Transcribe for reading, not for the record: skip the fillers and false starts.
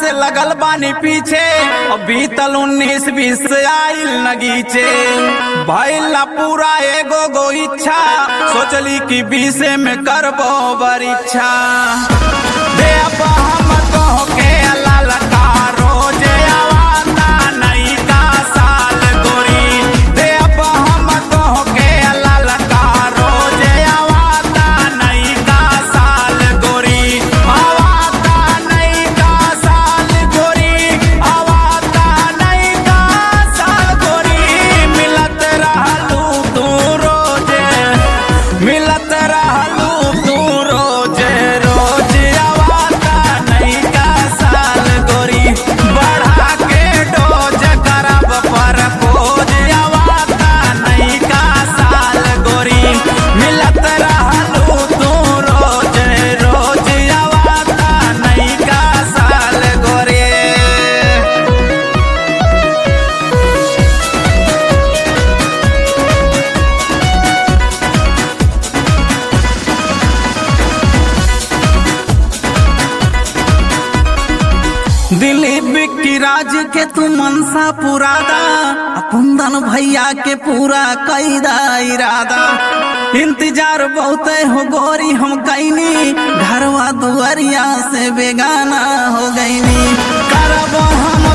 से लगल बानी पीछे, अब बीतल 19-20 आइल नगीचे। भइला पूरा एगो गो इच्छा, सोचली कि 20 में करबो परीक्षा। दे अब हम कहो के लाल का रोज आवाता नई का साल गोरी। दे अब हम कहो के लाल का रोज आवाता नई का साल गोरी। आवाता नई का साल गोरी, आवाता नई का साल गोरी। मिलत रहलू तू रोजे, मिलत रहलू तू रोजे रोज आवाता नई का साल गोरी। बढ़ा के डोज करब पर खोज आवाता नई का साल गोरी। मिलत रहलू तू रोज रोज आवाता नई का साल गोरी। दिलीप की राज के तू मनसा पुरादा, कुंदन भैया के पूरा कैदा इरादा। इंतजार बहुत हो गोरी हम कैनी, घरवा दुआरिया से बेगाना हो गईनी। करब हम